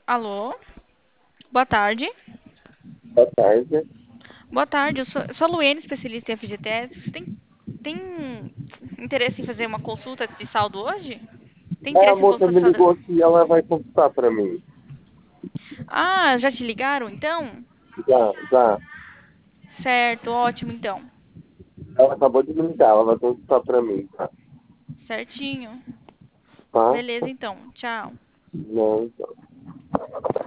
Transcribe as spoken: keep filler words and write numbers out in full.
Alô? Boa tarde. Boa tarde. Boa tarde, eu sou, eu sou a Luene, especialista em F G T S. Você tem, tem interesse em fazer uma consulta de saldo hoje? Tem É, a interesse em moça me consulta? ligou aqui, ela vai consultar pra mim. Ah, já te ligaram então? Já, já. Certo, ótimo então. Ela acabou de me ligar, ela vai consultar pra mim, tá? Certinho. Tá? Beleza então, tchau. Não, então.